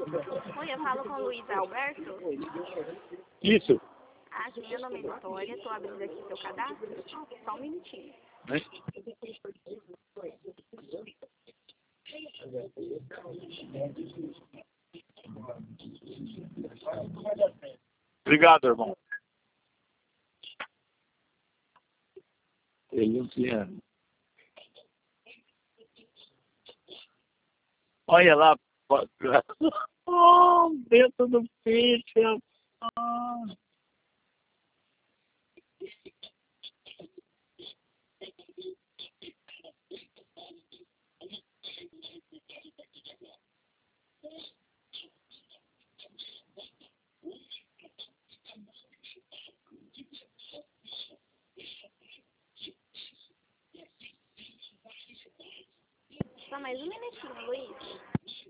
Oi, eu falo com o Luiz Alberto. Isso. Ah, sim, meu nome é Vitória, estou abrindo aqui seu cadastro. Só um minutinho. Né? Obrigado, irmão. Luciano. Olha lá. Oh, dentro do peixe. Ah. Só mais um minutinho, Luiz.